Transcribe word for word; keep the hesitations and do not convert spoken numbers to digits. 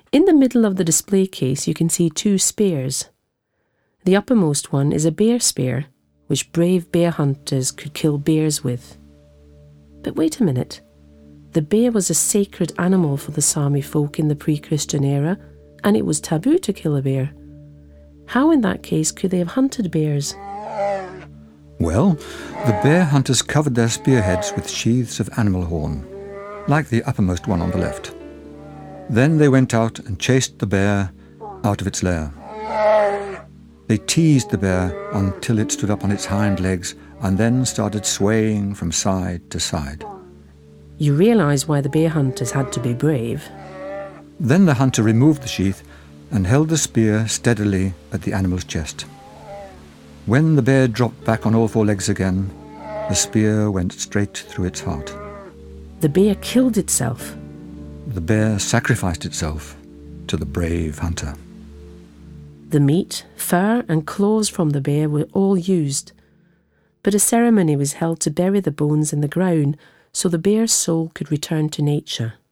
In the middle of the display case you can see two spears. The uppermost one is a bear spear, which brave bear hunters could kill bears with. But wait a minute. The bear was a sacred animal for the Sami folk in the pre-Christian era, and it was taboo to kill a bear. How in that case could they have hunted bears? Well, the bear hunters covered their spearheads with sheaths of animal horn, like the uppermost one on the left. Then they went out and chased the bear out of its lair. They teased the bear until it stood up on its hind legs and then started swaying from side to side. You realise why the bear hunters had to be brave. Then the hunter removed the sheath and held the spear steadily at the animal's chest. When the bear dropped back on all four legs again, the spear went straight through its heart. The bear killed itself. The bear sacrificed itself to the brave hunter. The meat, fur and claws from the bear were all used, but a ceremony was held to bury the bones in the ground so the bear's soul could return to nature.